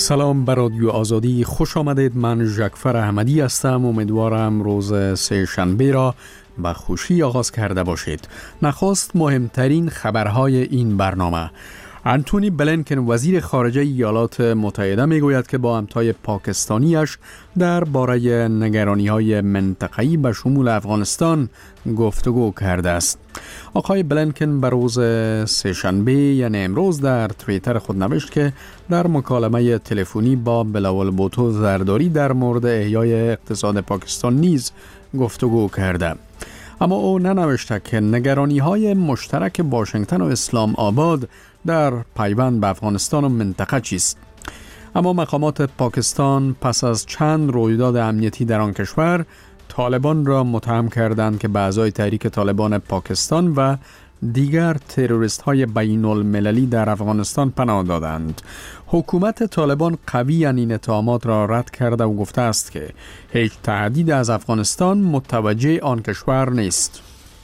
سلام بر رادیو آزادی، خوش آمدید. من ژکفر احمدی هستم. امیدوارم روز سه شنبه را به خوشی آغاز کرده باشید. نخست مهمترین خبرهای این برنامه. انتونی بلینکن وزیر خارجه ایالات متحده میگوید که با همتای پاکستانیش درباره نگرانی‌های منطقه‌ای به شمول افغانستان گفتگو کرده است. آقای بلینکن به روز سه‌شنبه یعنی امروز در توییتر خود نوشت که در مکالمه تلفنی با بلاول بوتو زرداری در مورد احیای اقتصاد پاکستان نیز گفتگو کرده. اما او ننوشته که نگرانی‌های مشترک واشنگتن و اسلام آباد در پیوند به افغانستان و منطقه چیست. اما مقامات پاکستان پس از چند رویداد امنیتی در آن کشور طالبان را متهم کردند که به اعضای تحریک طالبان پاکستان و دیگر تروریست‌های بین المللی در افغانستان پناه دادند. حکومت طالبان قویاً این اتهامات را رد کرده و گفته است که هیچ تهدید از افغانستان متوجه آن کشور نیست.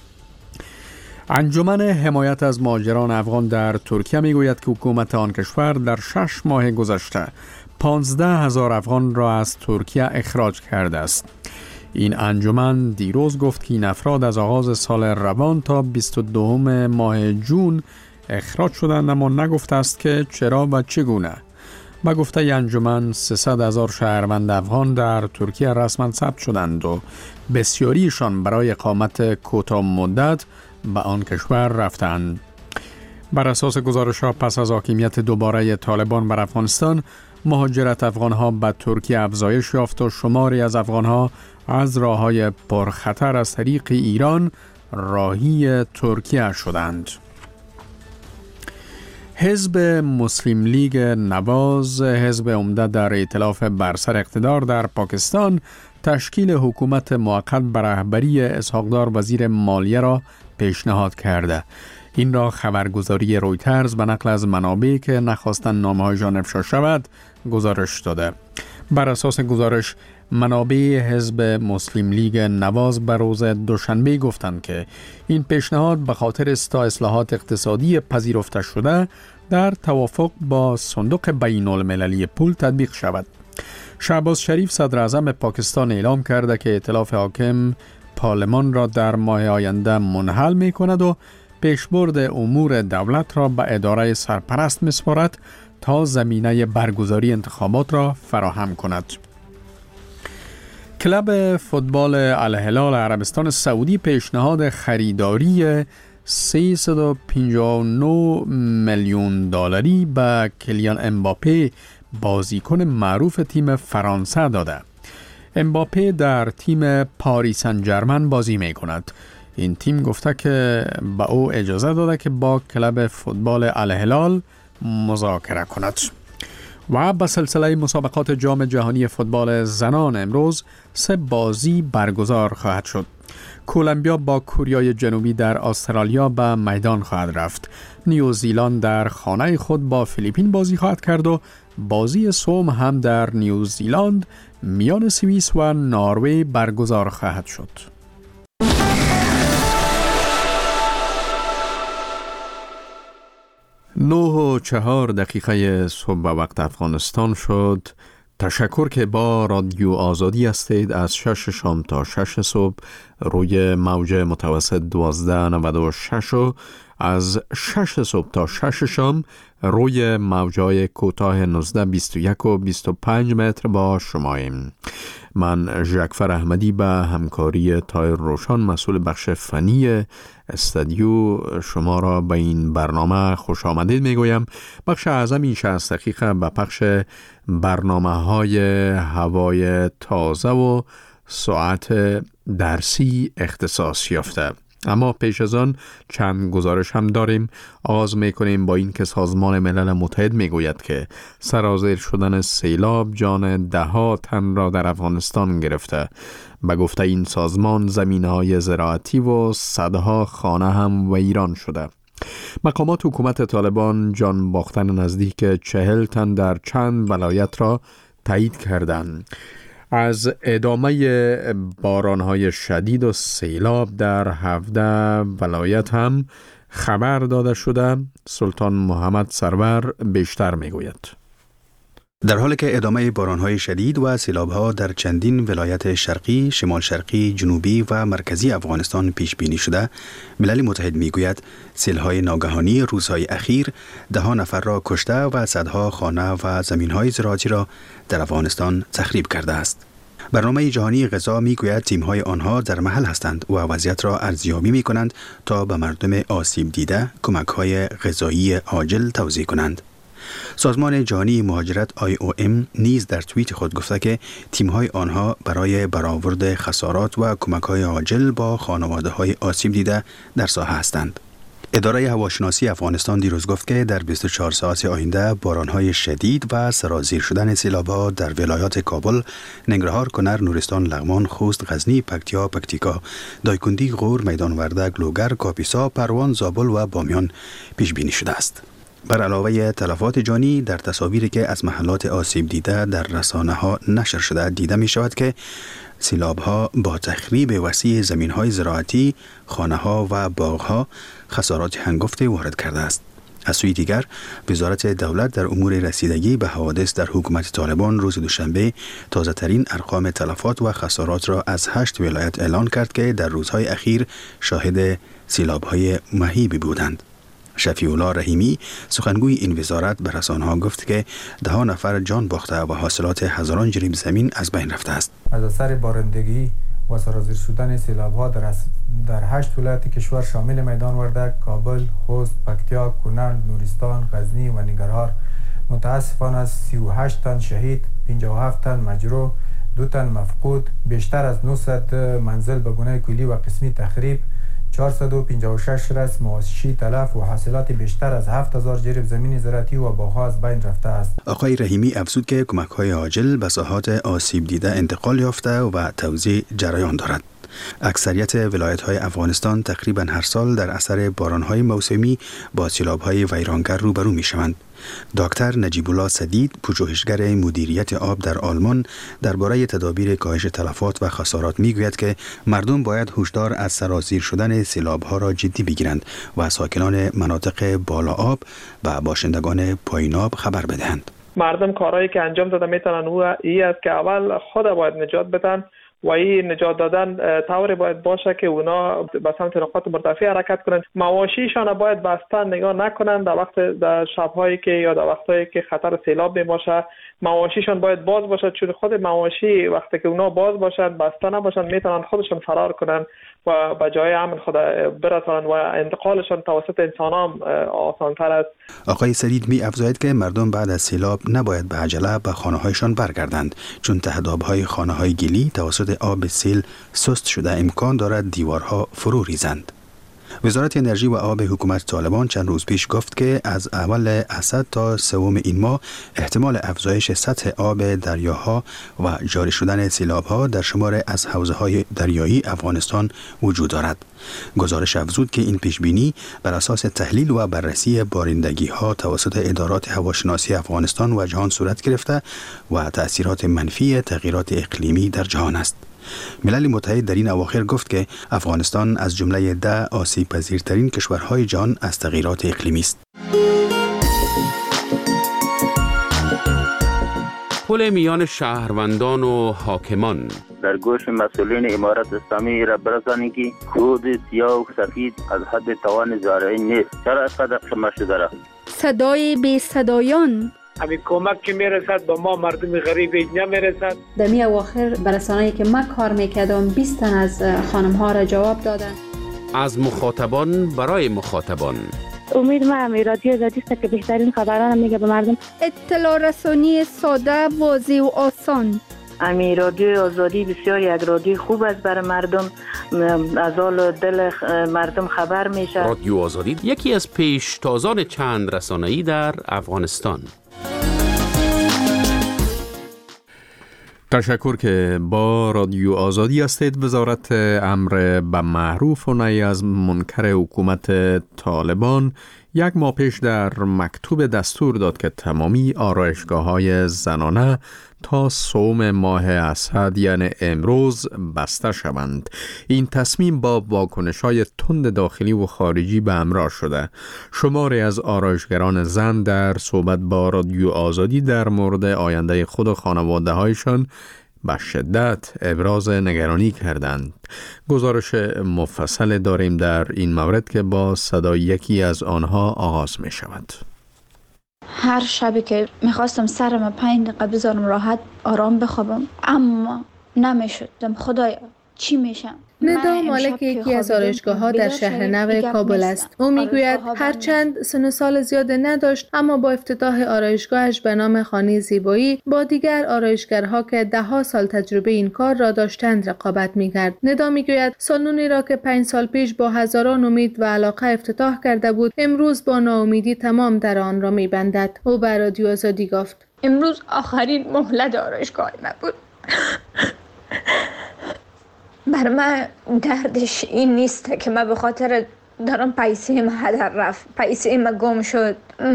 انجمن حمایت از مهاجران افغان در ترکیه میگوید که حکومت آن کشور در 6 ماه گذشته 15,000 افغان را از ترکیه اخراج کرده است. این انجمن دیروز گفت که این افراد از آغاز سال روان تا 22 ماه جون اخراج شدند، اما نگفته است که چرا و چگونه. با گفته انجمن 300,000 شهروند افغان در ترکیه رسما ثبت شدند و بسیاریشان برای اقامت کوتاه مدت به آن کشور رفتند. بر اساس گزارش‌ها پس از حاکمیت دوباره طالبان بر افغانستان، مهاجرت افغان‌ها به ترکیه افزایش یافت و شماری از افغان‌ها از راه‌های پرخطر از طریق ایران راهی ترکیه شدند. حزب مسلم لیگ نواز، حزب عمده در ائتلاف بر سر اقتدار در پاکستان، تشکیل حکومت موقت بر رهبری اسحاق دار وزیر مالیه را پیشنهاد کرده. این را خبرگزاری رویترز به نقل از منابعی که نخواستند نامه‌هایشان افشا شود گزارش داده. بر اساس گزارش، منابع حزب مسلم لیگ نواز بر روز دوشنبه گفتند که این پیشنهاد به خاطر اصلاحات اقتصادی پذیرفته شده در توافق با صندوق بین المللی پول تطبیق شود. شهباز شریف صدر اعظم پاکستان اعلام کرده که ائتلاف حاکم پارلمان را در ماه آینده منحل می کند و پیشبرد امور دولت را به اداره سرپرست می‌سپارد تا زمینه برگزاری انتخابات را فراهم کند. کلب فوتبال الهلال عربستان سعودی پیشنهاد خریداری 359 میلیون دلاری به کلیان امباپه، بازیکن معروف تیم فرانسه داده. امباپه در تیم پاریس سن ژرمن بازی می کند. این تیم گفته که به او اجازه داده که با کلب فوتبال الهلال مذاکره کند. و به سلسله مسابقات جام جهانی فوتبال زنان امروز 3 بازی برگزار خواهد شد. کولومبیا با کره جنوبی در استرالیا به میدان خواهد رفت. نیوزیلند در خانه خود با فیلیپین بازی خواهد کرد و بازی سوم هم در نیوزیلند میان سوئیس و نروژ برگزار خواهد شد. 9:04 صبح به وقت افغانستان شد. تشکر که با رادیو آزادی هستید. از 6 شام تا 6 صبح روی موج متوسط 1296 و از 6 صبح تا 6 شام روی موجهای کوتاه 19، 21 و 25 متر با شماییم. من ژکفر احمدی به همکاری تایر روشان مسئول بخش فنی استودیو شما را به این برنامه خوش آمدید میگویم. بخش اعظم این 60 دقیقه به پخش برنامه های هوای تازه و ساعت درسی اختصاص یافته. اما پیش از آن چند گزارش هم داریم. آغاز میکنیم با این که سازمان ملل متحد میگوید که سرازیر شدن سیلاب جان 10 تن را در افغانستان گرفته. به گفته این سازمان زمینهای زراعتی و صدها خانه هم ویران شده. مقامات حکومت طالبان جان باختن نزدیک 40 تن در چند ولایت را تایید کردند. از ادامه بارانهای شدید و سیلاب در 17 ولایت هم خبر داده شده. سلطان محمد سرور بیشتر میگوید. در حالی که ادامه بارانهای شدید و سیلاب‌ها در چندین ولایت شرقی، شمال شرقی، جنوبی و مرکزی افغانستان پیش بینی شده، ملل متحد میگوید سیل‌های ناگهانی روزهای اخیر 10 نفر را کشته و صدها خانه و زمین‌های زراعتی را در افغانستان تخریب کرده است. برنامه جهانی غذا میگوید تیم‌های آنها در محل هستند و وضعیت را ارزیابی می‌کنند تا به مردم آسیب دیده کمک‌های غذایی عاجل توزیع کنند. سازمان جهانی مهاجرت IOM نیز در توییت خود گفته که تیم‌های آنها برای برآورد خسارات و کمک‌های عاجل با خانواده‌های آسیب دیده در ساحه هستند. اداره هواشناسی افغانستان دیروز گفت که در 24 ساعت آینده باران‌های شدید و سرازیر شدن سیلاب‌ها در ولایات کابل، ننگرهار، کنر، نورستان، لغمان، خوست، غزنی، پکتیا، پکتیکا، دایکنډي، غور، میدان وردک، لوگر، کاپیسا، پروان، زابل و بامیان پیش بینی شده است. بر علاوه تلفات جانی، در تصاویری که از محلات آسیب دیده در رسانه‌ها نشر شده دیده می شود که سیلاب‌ها با تخریب وسیع زمین‌های زراعتی، خانه‌ها و باغ‌ها خسارات هنگفتی وارد کرده است. از سوی دیگر، وزارت دولت در امور رسیدگی به حوادث در حکومت طالبان روز دوشنبه تازه‌ترین ارقام تلفات و خسارات را از 8 ولایت اعلان کرد که در روزهای اخیر شاهد سیلاب‌های مهیبی بودند. شفیع الله رحیمی سخنگوی این وزارت به رسانه‌ها گفت که 10 نفر جان باخته و حاصلات هزاران جریب زمین از بین رفته است. از اثر بارندگی و سرازیر شدن سیلاب‌ها در 8 ولایت کشور شامل میدان وردک، کابل، خوست، پکتیا، کنر، نورستان، غزنی و ننگرهار متاسفانه 38 تن شهید، 57 تن مجروح، 2 تن مفقود، بیشتر از 900 منزل به گونه کلی و قسمی تخریب، 456 رس مواشی تلف و حاصلات بیشتر از 7000 جریب زمین زراعتی و باغ‌ها از بین رفته است. آقای رحیمی افزود که کمک‌های عاجل به ساحات آسیب دیده انتقال یافته و توزیع جریان دارد. اکثریت ولایت‌های افغانستان تقریباً هر سال در اثر باران‌های موسمی با سیلاب‌های ویرانگر روبرو می‌شوند. دکتر نجیب الله سدید، پژوهشگر مدیریت آب در آلمان، درباره تدابیر کاهش تلفات و خسارات میگوید که مردم باید هشدار از سرازیر شدن سیلاب‌ها را جدی بگیرند و ساکنان مناطق بالا آب و باشندگان پایین آب خبر بدهند. مردم کارهایی که انجام داده میتونن این است که اول خود باید نجات بدن و این نجات دادن طوری باید باشه که اونا به سمت نقاط مرتفع حرکت کنند. مواشیشان باید بسته نگاه نکنند در شب‌هایی که یا در وقتایی که خطر سیلاب میباشه. مواشیشان باید باز باشد، چون خود مواشی وقتی که اونا باز باشند بسته نباشند میتونن خودشون فرار کنند و به جای امن خود برسانند و انتقالشان توسط انسان هم آسان‌تر است. آقای سدید می افزاید که مردم بعد از سیلاب نباید به عجله به خانه‌هایشان برگردند، چون تهداب‌های خانه‌های گلی توسط آب سیل سست شده امکان دارد دیوارها فرو ریزند. وزارت انرژی و آب حکومت طالبان چند روز پیش گفت که از اول اسد تا سوم این ماه احتمال افزایش سطح آب دریاها و جاری شدن سیلاب‌ها در شمار از حوزه‌های دریایی افغانستان وجود دارد. گزارش افزود که این پیشبینی بر اساس تحلیل و بررسی بارندگی‌ها توسط ادارات هواشناسی افغانستان و جهان صورت گرفته و تأثیرات منفی تغییرات اقلیمی در جهان است. ملل متحد در این اواخر گفت که افغانستان از جمله 10 آسیب پذیرترین کشورهای جهان از تغییرات اقلیمی است. پل میان شهروندان و حاکمان در گوش مسئولین امارت اسلامی را برسانید که خود سیاه و سفید از حد توان زارعی نیست. چرا اینقدر خمه شده را؟ صدای بی صدایان همین کمک که میرسد به ما مردم غریب نمیرسد. در می اواخر برسانه‌ای که من کار میکردم 20 تن از خانم ها را جواب دادن. از مخاطبان برای مخاطبان. امید ما هم رادیو آزادی است که بهترین خبران میگه به مردم. اطلاع رسانی ساده، واضح و آسان. امی رادیو آزادی بسیار یک رادیو خوب است برای مردم، از حال دل مردم خبر میشه. رادیو آزادی یکی از پیشتازان چند رسانه‌ای در افغانستان. تشکر که با رادیو آزادی هستید. وزارت امر به معروف و نهی از منکر حکومت طالبان یک ماه پیش در مکتوب دستور داد که تمامی آرایشگاه‌های زنانه تا صوم ماه اسد یعنی امروز بسته شوند. این تصمیم با واکنش‌های تند داخلی و خارجی به همراه شده. شماری از آرایشگران زن در صحبت با رادیو آزادی در مورد آینده خود و خانواده‌هایشان به شدت ابراز نگرانی کردند. گزارش مفصل داریم در این مورد که با صدای یکی از آنها آغاز می شود. هر شبی که میخواستم سرم 5 دقیقه بذارم راحت آرام بخوابم، اما نمیشد. خدایا چی میشم؟ ندا مالک یکی از آرایشگاه‌ها در شهر نو کابل است. او میگوید هرچند سن و سال زیاد نداشت، اما با افتتاح آرایشگاهش به نام خانه زیبایی با دیگر آرایشگرها که 10 سال تجربه این کار را داشتند رقابت می‌کرد. ندا میگوید سالنی را که 5 سال پیش با هزاران امید و علاقه افتتاح کرده بود، امروز با ناامیدی تمام در آن را می‌بندد. او به رادیو آزادی گفت: امروز آخرین مهلت آرایشگاه ما بود. بر من دردش این نیست که من به خاطر دارم پیسه ما هدر رفت، پیسه ما گم شد،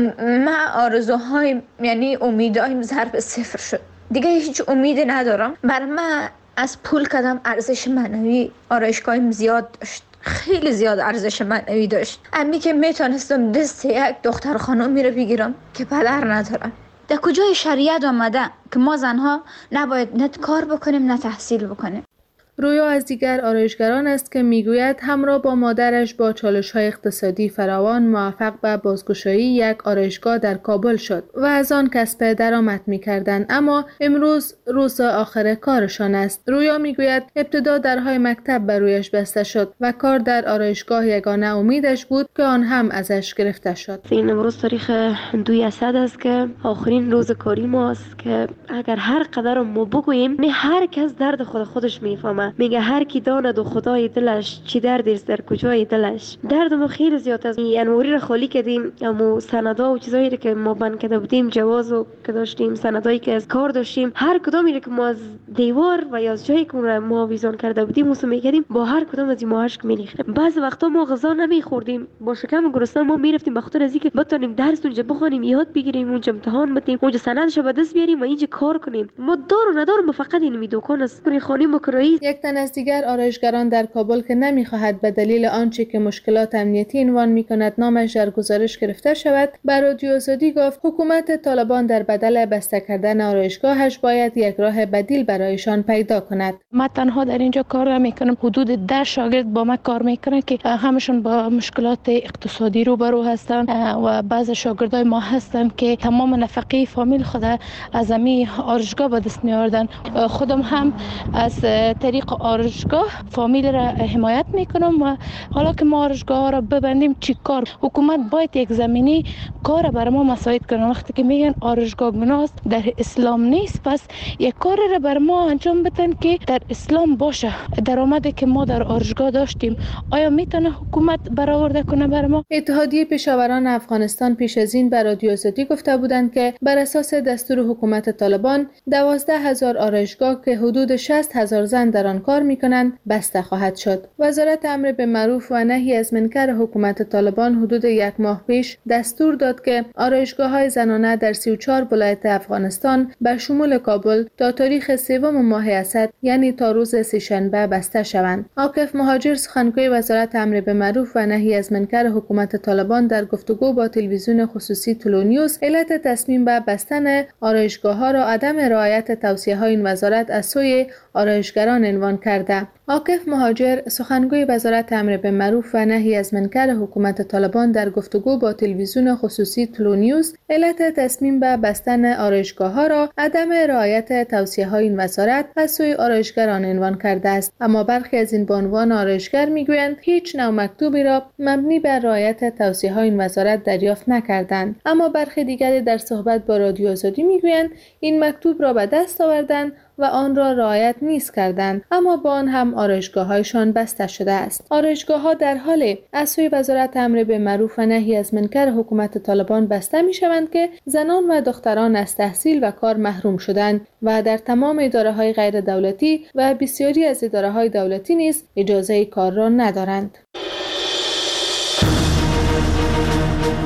من آرزوهای یعنی امیدهایم ضرب 0 شد، دیگه هیچ امیدی ندارم. بر من از پول کدام ارزش معنوی آرایشگاهیم زیاد داشت، خیلی زیاد ارزش معنوی داشت. امی که میتونستم دست یک دختر خانم رو بگیرم که پدر ندارم. در کجای شریعت آمده که ما زنها نباید نه کار بکنیم نه تحصیل بکنیم؟ رویا از دیگر آرایشگران است که میگوید همراه با مادرش با چالش‌های اقتصادی فراوان موفق به بازگشایی یک آرایشگاه در کابل شد و از آن کسب درآمد می‌کردند، اما امروز روز آخر کارشان است. رویا میگوید ابتدا درهای مکتب برویش بسته شد و کار در آرایشگاه یگانه امیدش بود که آن هم ازش گرفته شد. این امروز تاریخ 2 اسد است که آخرین روز کاری ماست که اگر هر قدر ما بگوییم هر کس درد خودش میفهمه. میگه هر کی داند و خدای دلش چی دردی است در کجای دلش. درد ما خیلی زیاد است. انوری را خالی کردیم، اما سندا و چیزایی که ما بند کرده بودیم، جوازو که داشتیم، سندایی که از کار داشتیم، هر کدامی که ما از دیوار و یا از جایی که ما ویزان کرده بودیم موسم میکردیم، با هر کدام از ما اشک میریختیم. بعضی وقتا ما غذا نمیخوردیم، با شکم گرسنه ما میرفتیم به خاطر از اینکه بتونیم درس اونجا بخونیم، یاد بگیریم، اونجا امتحان بدیم، اونجا سندش به دست بیاریم و اینجا کار کنیم. ما دار و ندار فقط این دکان است. خانه مکرایی. یک تن از دیگر آرایشگران در کابل که نمیخواهد به دلیل آنچه که مشکلات امنیتی عنوان میکند نامش در گزارش گرفته شود، بر رادیو آزادی گفت حکومت طالبان در بدل بسته کردن آرایشگاهش باید یک راه بدیل برایشان پیدا کند. من تنها در اینجا کار نمیکنم، حدود 10 شاگرد با من کار میکنن که همشون با مشکلات اقتصادی روبرو هستن و بعض شاگردای ما هستن که تمام نفقه فامیل خود از امی آرایشگاه به دست میآوردن. خودم هم از طریق آرایشگاه فامیل را حمایت میکنم و حالا که ما آرایشگاه را ببندیم چی کار؟ حکومت باید یک زمینی کار برای ما مساعد کنه. وقتی که میگن آرایشگاه گناه است، در اسلام نیست، پس یک کار را برای ما انجام بدن که در اسلام باشه. درآمدی که ما در آرایشگاه داشتیم آیا میتونه حکومت برآورده کنه برای ما؟ اتحادیه پیشاوران افغانستان پیش از این به رادیو آزادی گفته بودند که بر اساس دستور حکومت طالبان 12,000 آرایشگاه که حدود 60,000 زن در آن کار میکنند بسته خواهد شد. وزارت امر به معروف و نهی از منکر حکومت طالبان حدود 1 ماه پیش دستور داد که آرایشگاه‌های زنانه در 34 ولایت افغانستان به شمول کابل تا تاریخ 3 ماه اسد یعنی تا روز سه‌شنبه بسته شوند. عاکف مهاجر سخنگوی وزارت امر به معروف و نهی از منکر حکومت طالبان در گفتگو با تلویزیون خصوصی تلونیوس علت تصمیم به بستن آرایشگاه‌ها را عدم رعایت توصیه‌های این وزارت از سوی آرایشگران عنوان کرده. عاکف مهاجر سخنگوی وزارت امر به معروف و نهی از منکر حکومت طالبان در گفتگو با تلویزیون خصوصی تلونیوس علت تصمیم به بستن آرایشگاه‌ها را عدم رعایت توصیه‌های این وزارت از سوی آرایشگران عنوان کرده است. اما برخی از این بانوان آرایشگر میگویند هیچ نوع مکتوبی را مبنی بر رعایت توصیه‌های این وزارت دریافت نکردند. اما برخی دیگری در صحبت با رادیو آزادی میگویند این مکتوب را به دست آوردند و آن را رعایت نیز کردند، اما با آن هم آرایشگاه‌هایشان بسته شده است. آرایشگاه‌ها در حال از سوی وزارت امر به معروف و نهی از منکر حکومت طالبان بسته می‌شوند که زنان و دختران از تحصیل و کار محروم شدند و در تمام اداره‌های غیر دولتی و بسیاری از اداره‌های دولتی نیز اجازه کار را ندارند.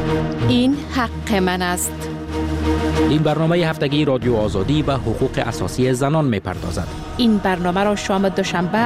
این حق من است. این برنامه هفتگی رادیو آزادی به حقوق اساسی زنان می‌پردازد. این برنامه را شام دوشنبه